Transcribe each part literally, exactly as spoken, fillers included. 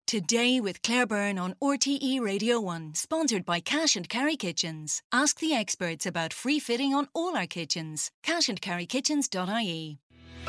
Today with Claire Byrne on R T E Radio one, sponsored by Cash and Carry Kitchens. Ask the experts about free fitting on all our kitchens. cash and carry kitchens dot I E.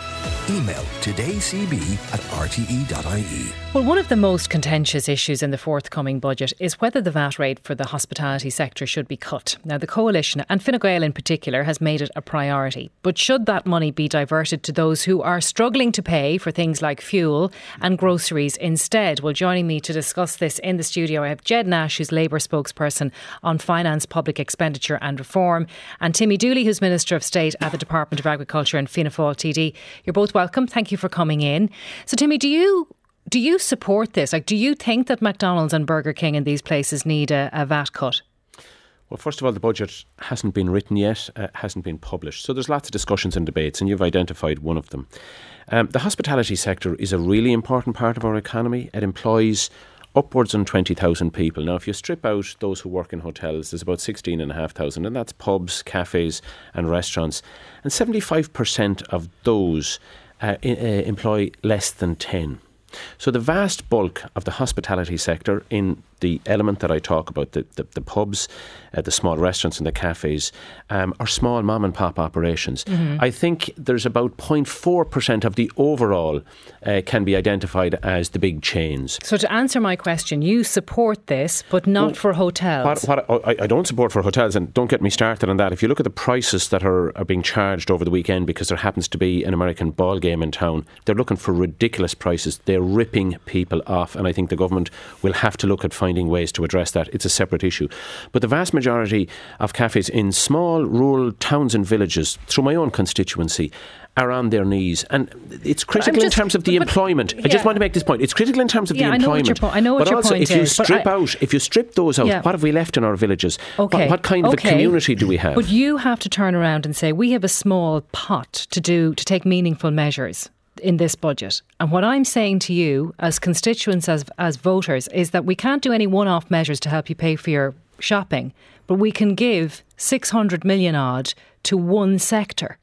Email todaycb at r t e dot I E. Well, one of the most contentious issues in the forthcoming budget is whether the V A T rate for the hospitality sector should be cut. Now, the Coalition, and Fine Gael in particular, has made it a priority. But should that money be diverted to those who are struggling to pay for things like fuel and groceries instead? Well, joining me to discuss this in the studio, I have Ged Nash, who's Labour spokesperson on finance, public expenditure and reform, and Timmy Dooley, who's Minister of State at the Department of Agriculture and Fianna Fáil T D. You're both welcome. Thank you for coming in. So, Timmy, do you do you support this? Like, do you think that McDonald's and Burger King and these places need a, a V A T cut? Well, first of all, the budget hasn't been written yet, uh, hasn't been published. So there's lots of discussions and debates, and you've identified one of them. Um, the hospitality sector is a really important part of our economy. It employs upwards of twenty thousand people. Now, if you strip out those who work in hotels, there's about sixteen thousand five hundred, and that's pubs, cafes and restaurants. And seventy-five percent of those uh, I- uh, employ less than ten. So the vast bulk of the hospitality sector in the element that I talk about, the, the, the pubs, uh, the small restaurants and the cafes, um, are small mom and pop operations. Mm-hmm. I think there's about zero point four percent of the overall uh, can be identified as the big chains. So to answer my question, you support this, but not well, for hotels. What, what I, I don't support for hotels, and don't get me started on that. If you look at the prices that are, are being charged over the weekend because there happens to be an American ball game in town, they're looking for ridiculous prices. They're ripping people off, and I think the government will have to look at finding ways to address that. It's a separate issue. But the vast majority of cafes in small rural towns and villages, through my own constituency, are on their knees. And it's critical just, in terms of the but, employment. Yeah. I just want to make this point. It's critical in terms of yeah, the employment. I know what your, po- I know what but your also, point if you is. strip I, out, if you strip those out, yeah. what have we left in our villages? Okay. What, what kind of okay. a community do we have? But you have to turn around and say, we have a small pot to do, to take meaningful measures in this budget. And what I'm saying to you as constituents, as as voters, is that we can't do any one-off measures to help you pay for your shopping, but we can give six hundred million odd to one sector.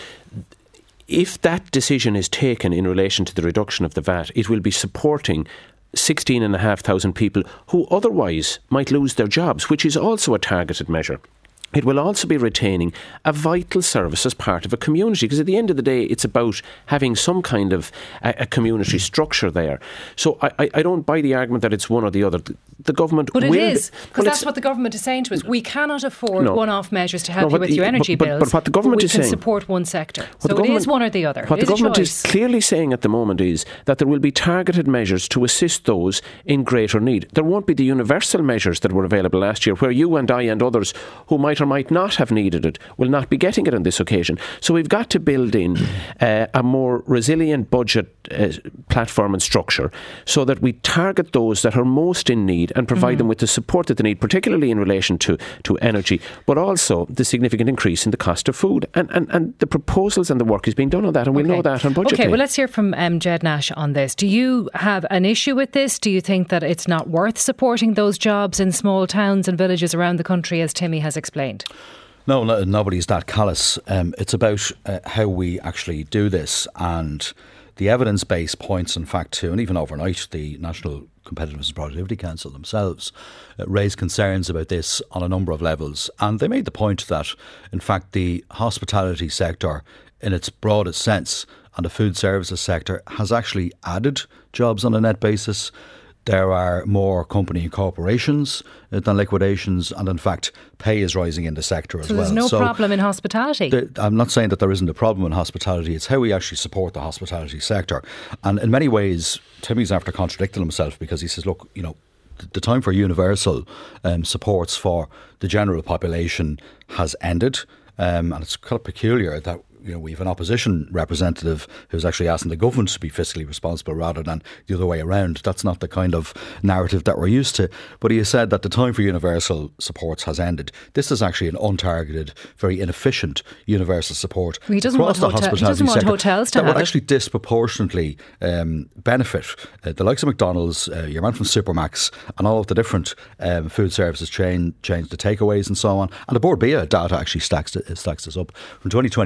If that decision is taken in relation to the reduction of the V A T, it will be supporting sixteen thousand five hundred people who otherwise might lose their jobs, which is also a targeted measure. It will also be retaining a vital service as part of a community, because at the end of the day, it's about having some kind of a, a community structure there. So I, I, I don't buy the argument that it's one or the other. The, the government but will... But it is, because well, that's what the government is saying to us. We cannot afford no, one-off measures to help no, you with the, your energy but, bills, but, but what the government but we is can saying, support one sector. So it is one or the other. What it the is government is clearly saying at the moment is that there will be targeted measures to assist those in greater need. There won't be the universal measures that were available last year, where you and I and others who might or might not have needed it will not be getting it on this occasion. So we've got to build in uh, a more resilient budget uh, platform and structure so that we target those that are most in need and provide mm-hmm. them with the support that they need, particularly in relation to, to energy, but also the significant increase in the cost of food. And, and, and the proposals and the work is being done on that, and we'll okay. know that on budget Okay, day. well, let's hear from um, Ged Nash on this. Do you have an issue with this? Do you think that it's not worth supporting those jobs in small towns and villages around the country, as Timmy has explained? No, no, nobody's that callous. Um, it's about uh, how we actually do this, and the evidence base points, in fact, to, and even overnight, the National Competitiveness and Productivity Council themselves uh, raised concerns about this on a number of levels, and they made the point that, in fact, the hospitality sector, in its broadest sense, and the food services sector, has actually added jobs on a net basis. There are more company incorporations than liquidations, and in fact, pay is rising in the sector as so well. There's no so there's no problem in hospitality. The, I'm not saying that there isn't a problem in hospitality. It's how we actually support the hospitality sector. And in many ways, Timmy's after contradicting himself, because he says, look, you know, the time for universal um, supports for the general population has ended. Um, and it's kind of peculiar that, you know, we have an opposition representative who's actually asking the government to be fiscally responsible rather than the other way around. That's not the kind of narrative that we're used to. But he has said that the time for universal supports has ended. This is actually an untargeted, very inefficient universal support well, he doesn't across want the hotel, hospitality he doesn't want sector hotels to that have would it. actually disproportionately um, benefit uh, the likes of McDonald's, uh, your man from Supermax, and all of the different um, food services chain, chains, the takeaways and so on. And the Board B I A data actually stacks, stacks this up. From twenty twenty-four, if you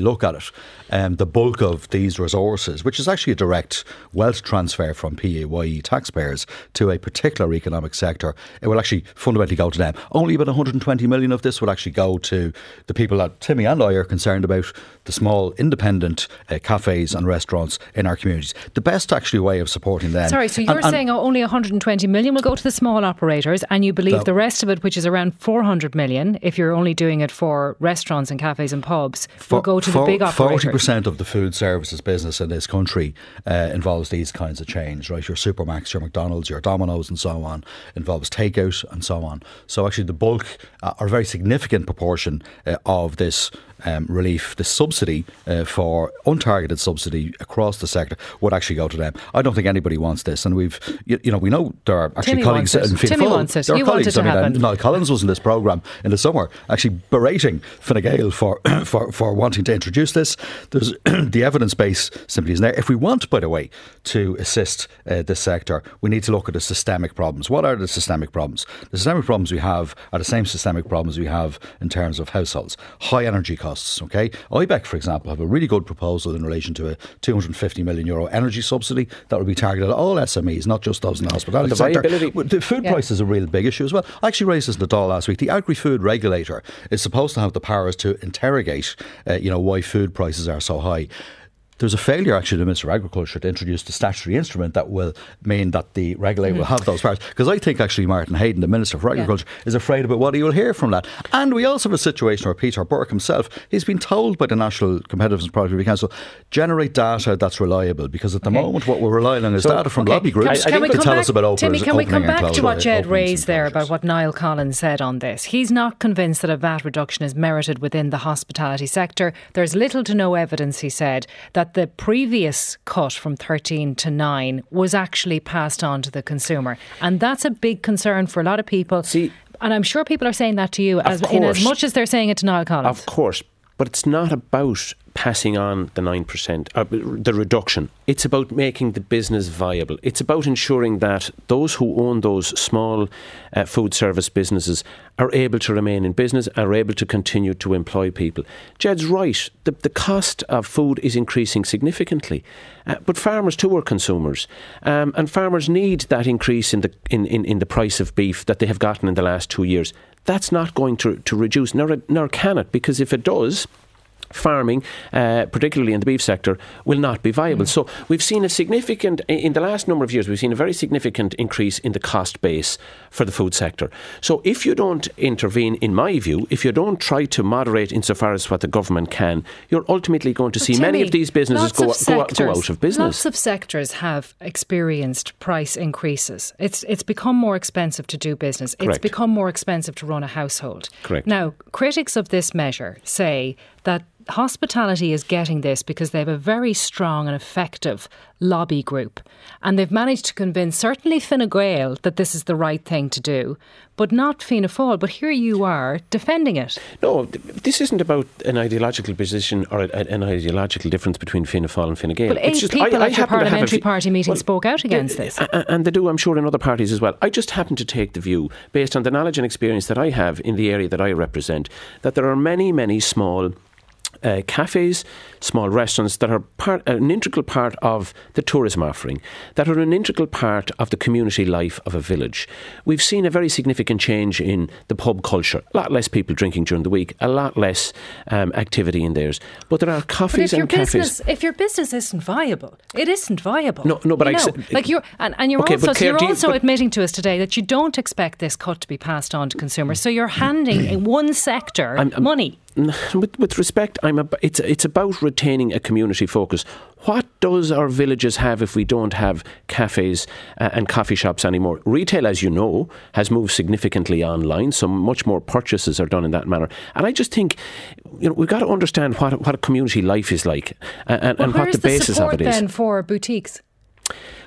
look at it, um, the bulk of these resources, which is actually a direct wealth transfer from P A Y E taxpayers to a particular economic sector, it will actually fundamentally go to them. Only about one hundred twenty million of this will actually go to the people that Timmy and I are concerned about, the small independent uh, cafes and restaurants in our communities. The best actually way of supporting them. Sorry, so you're and, and saying only one hundred twenty million will go to the small operators, and you believe the, the rest of it, which is around four hundred million, if you're only doing it for restaurants and cafes and pubs, for, will go to for, the big operators? forty percent of the food services business in this country uh, involves these kinds of chains, right? Your Supermacs, your McDonald's, your Domino's and so on, involves takeout and so on. So actually the bulk uh, or a very significant proportion uh, of this Um, relief, the subsidy uh, for untargeted subsidy across the sector would actually go to them. I don't think anybody wants this, and we've, you, you know, we know there are actually Timmy colleagues wants it. in Fianna Timmy Fáil. wants it. There are You want colleagues. it to I mean, happen. Niall Collins was in this programme in the summer, actually berating Fine Gael for for for wanting to introduce this. There's the evidence base simply isn't there. If we want, by the way, to assist uh, this sector, we need to look at the systemic problems. What are the systemic problems? The systemic problems we have are the same systemic problems we have in terms of households. High energy costs. Okay, I B E C, for example, have a really good proposal in relation to a two hundred fifty million euro energy subsidy that would be targeted at all S M Es, not just those in the hospitality the sector. viability- The food Yeah. price is a real big issue as well. I actually raised this in the Dáil last week. The agri-food regulator is supposed to have the powers to interrogate, uh, you know, why food prices are so high. There's a failure actually to the Minister of Agriculture to introduce the statutory instrument that will mean that the regulator mm. will have those powers. Because I think actually Martin Hayden, the Minister for Agriculture, yeah. is afraid about what he will hear from that. And we also have a situation where Peter Burke himself, he's been told by the National Competitiveness and Productivity Council, generate data that's reliable. Because at the okay. moment what we're relying on is so, data from okay. lobby groups I, I to tell back, us about openings. Timmy, can we come back to what Jed raised there closures. about what Niall Collins said on this? He's not convinced that a V A T reduction is merited within the hospitality sector. There's little to no evidence, he said, that the previous cut from thirteen to nine was actually passed on to the consumer, and that's a big concern for a lot of people. See, and I'm sure people are saying that to you as, in as much as they're saying it to Niall Collins. Of course, but it's not about passing on the nine percent, uh, the reduction. It's about making the business viable. It's about ensuring that those who own those small uh, food service businesses are able to remain in business, are able to continue to employ people. Jed's right. The, the cost of food is increasing significantly. Uh, but farmers too are consumers. Um, and farmers need that increase in the in, in, in the price of beef that they have gotten in the last two years. That's not going to, to reduce, nor, nor can it, because if it does, farming, uh, particularly in the beef sector, will not be viable. Mm. So we've seen a significant, in the last number of years, we've seen a very significant increase in the cost base for the food sector. So if you don't intervene, in my view, if you don't try to moderate insofar as what the government can, you're ultimately going to but see Timmy, many of these businesses go, of go, go out of business. Lots of sectors have experienced price increases. It's it's become more expensive to do business. It's Correct. become more expensive to run a household. Correct. Now, critics of this measure say that hospitality is getting this because they have a very strong and effective lobby group, and they've managed to convince certainly Fine Gael that this is the right thing to do, but not Fianna Fáil. But here you are defending it. No, this isn't about an ideological position or a, an ideological difference between Fianna Fáil and Fine Gael. But eight it's just, people I, I at your parliamentary a, party meeting well, spoke out against they, this. And they do, I'm sure, in other parties as well. I just happen to take the view, based on the knowledge and experience that I have in the area that I represent, that there are many, many small Uh, cafes, small restaurants that are part, an integral part of the tourism offering, that are an integral part of the community life of a village. We've seen a very significant change in the pub culture. A lot less people drinking during the week, a lot less um, activity in theirs. But there are cafes but if and your cafes. Business, if your business isn't viable, it isn't viable. No, no, but you I know, like you're and, and you're okay, also but Claire, you're do you, also but, admitting to us today that you don't expect this cut to be passed on to consumers. So you're handing in one sector I'm, I'm, money. With, with respect, I'm a, it's it's about retaining a community focus. What does our villages have if we don't have cafes uh, and coffee shops anymore? Retail, as you know, has moved significantly online, so much more purchases are done in that manner. And I just think, you know, we've got to understand what what a community life is like uh, and, well, and what the basis the of it is. Then for boutiques.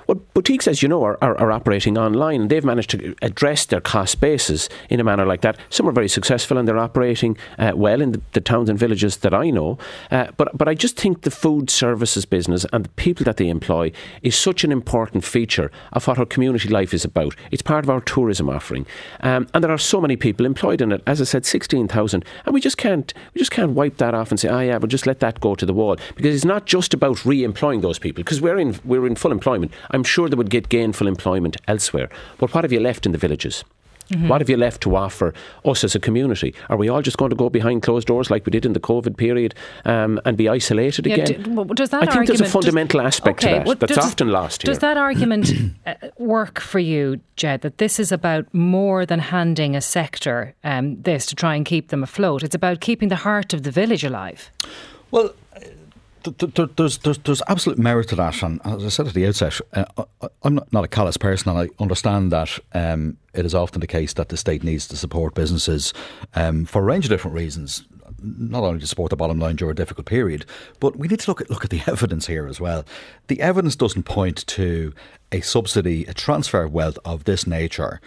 Well, boutiques, as you know, are, are, are operating online, and they've managed to address their cost bases in a manner like that. Some are very successful and they're operating uh, well in the, the towns and villages that I know. Uh, but but I just think the food services business and the people that they employ is such an important feature of what our community life is about. It's part of our tourism offering, um, and there are so many people employed in it. As I said, sixteen thousand, and we just can't we just can't wipe that off and say, oh yeah, we'll just let that go to the wall, because it's not just about re-employing those people, because we're in we're in full employment. I'm sure they would get gainful employment elsewhere. But what have you left in the villages? Mm-hmm. What have you left to offer us as a community? Are we all just going to go behind closed doors like we did in the COVID period um, and be isolated yeah, again? Do, does that I think there's a fundamental does, aspect okay, to that well, that's does, often lost here. Does that argument uh, work for you, Jed, that this is about more than handing a sector um, this to try and keep them afloat? It's about keeping the heart of the village alive. Well, There's, there's there's absolute merit to that, and as I said at the outset, uh, I'm not, not a callous person, and I understand that um, it is often the case that the state needs to support businesses um, for a range of different reasons, not only to support the bottom line during a difficult period, but we need to look at look at the evidence here as well. The evidence doesn't point to a subsidy, a transfer of wealth of this nature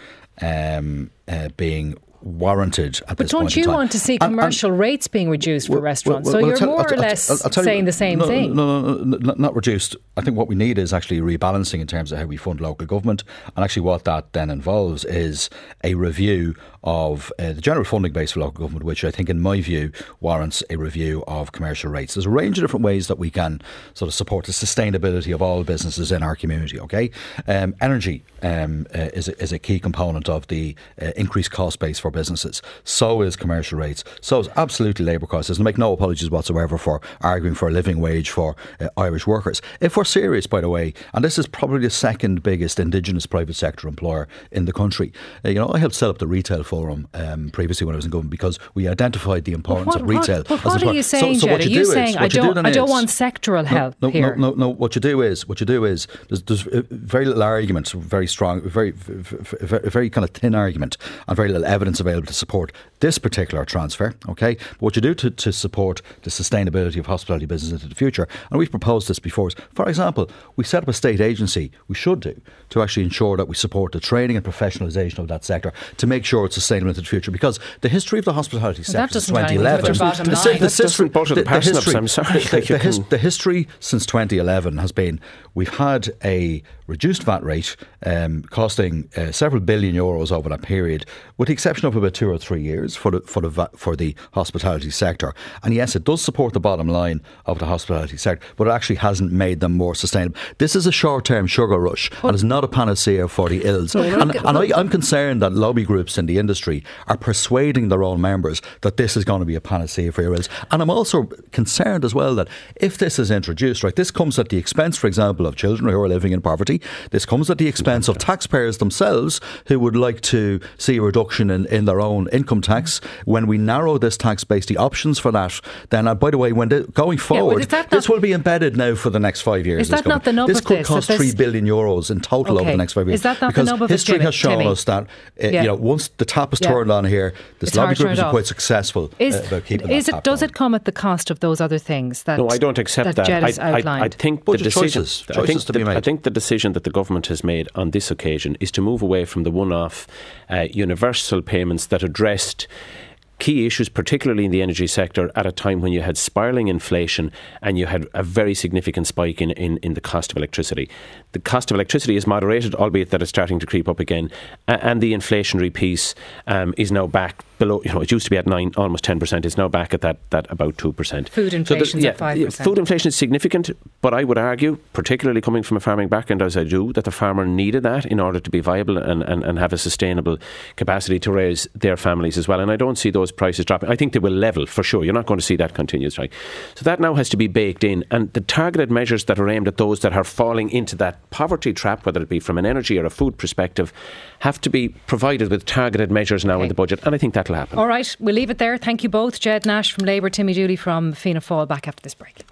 um, uh, being warranted at but this point in time. But don't you want to see commercial and, and rates being reduced for well, restaurants? Well, well, so you're tell, more I'll, or less I'll, I'll saying you, the same no, thing. No, no, no, no, not reduced. I think what we need is actually rebalancing in terms of how we fund local government, and actually what that then involves is a review of uh, the general funding base for local government, which I think in my view warrants a review of commercial rates. There's a range of different ways that we can sort of support the sustainability of all businesses in our community, okay? Um, energy um, uh, is, a, is a key component of the uh, increased cost base for businesses. So is commercial rates. So is absolutely labour costs. And make no apologies whatsoever for arguing for a living wage for uh, Irish workers. If we're serious, by the way, and this is probably the second biggest indigenous private sector employer in the country. Uh, you know, I helped set up the retail forum um, previously when I was in government because we identified the importance what, of retail. What, but what are you saying, so, so Jed? Are you, you saying I don't, I don't is, want sectoral help no, no, here? No, no, no. What you do is, what you do is, there's, there's very little argument, very strong, very, very, very kind of thin argument, and very little evidence available to support this particular transfer. Okay, but what you do to, to support the sustainability of hospitality business into the future, and we've proposed this before. Is, for example, we set up a state agency. We should do to actually ensure that we support the training and professionalisation of that sector to make sure it's sustainable into the future. Because the history of the hospitality well, sector since twenty eleven, the, the, the, the, the, the, history, I'm sorry, the, the, his, the history since twenty eleven has been we've had a reduced V A T rate um, costing uh, several billion euros over that period, with the exception of about two or three years for the for the for the hospitality sector. And yes, it does support the bottom line of the hospitality sector, but it actually hasn't made them more sustainable. This is a short-term sugar rush, but and it's not a panacea for the ills. No, and and I, I'm concerned that lobby groups in the industry are persuading their own members that this is going to be a panacea for your ills. And I'm also concerned as well that if this is introduced, right, this comes at the expense, for example, of children who are living in poverty. This comes at the expense of taxpayers themselves who would like to see a reduction in, in their own income tax. When we narrow this tax base, the options for that, then, uh, by the way, when the, going forward, yeah, well, this will be embedded now for the next five years. Is that not the nub This of could this, cost three billion euros in total okay. over the next five years. Is that not because the nub of history it, has shown Timmy? us that uh, yeah. you know, once the tap is yeah. turned on here, this it's lobby group is off. quite successful is, uh, about keeping is that it, tap Does going. it come at the cost of those other things that No, I don't accept that. that. Jed has I, outlined? I, I think but the decision. Choices, I think to be the, made. I think the decision that the government has made on this occasion is to move away from the one-off uh, universal payments that addressed key issues, particularly in the energy sector, at a time when you had spiralling inflation and you had a very significant spike in, in, in the cost of electricity. The cost of electricity is moderated, albeit that it's starting to creep up again, uh, and the inflationary piece um, is now back below, you know, it used to be at nine, almost ten percent. It's now back at that, that about two percent. Food inflation is so yeah, at five percent. Food inflation is significant, but I would argue, particularly coming from a farming background as I do, that the farmer needed that in order to be viable and, and, and have a sustainable capacity to raise their families as well. And I don't see those prices dropping. I think they will level for sure. You're not going to see that continuous strike. So that now has to be baked in. And the targeted measures that are aimed at those that are falling into that poverty trap, whether it be from an energy or a food perspective, have to be provided with targeted measures now okay. in the budget. And I think that'll happen. All right, we'll leave it there. Thank you both. Jed Nash from Labour, Timmy Dooley from Fianna Fáil. Back after this break.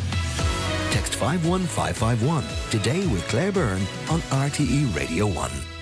Text five one five five one today with Claire Byrne on R T E Radio one.